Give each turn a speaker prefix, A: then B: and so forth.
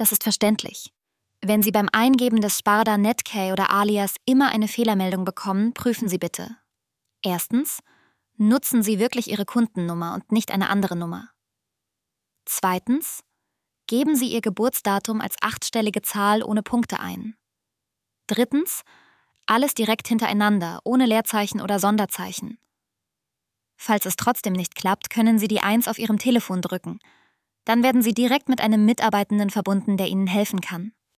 A: Das ist verständlich. Wenn Sie beim Eingeben des Sparda Netcare oder Alias immer eine Fehlermeldung bekommen, prüfen Sie bitte. Erstens, nutzen Sie wirklich Ihre Kundennummer und nicht eine andere Nummer. Zweitens, geben Sie Ihr Geburtsdatum als 8-stellige Zahl ohne Punkte ein. Drittens, alles direkt hintereinander, ohne Leerzeichen oder Sonderzeichen. Falls es trotzdem nicht klappt, können Sie die 1 auf Ihrem Telefon drücken. Dann werden Sie direkt mit einem Mitarbeitenden verbunden, der Ihnen helfen kann.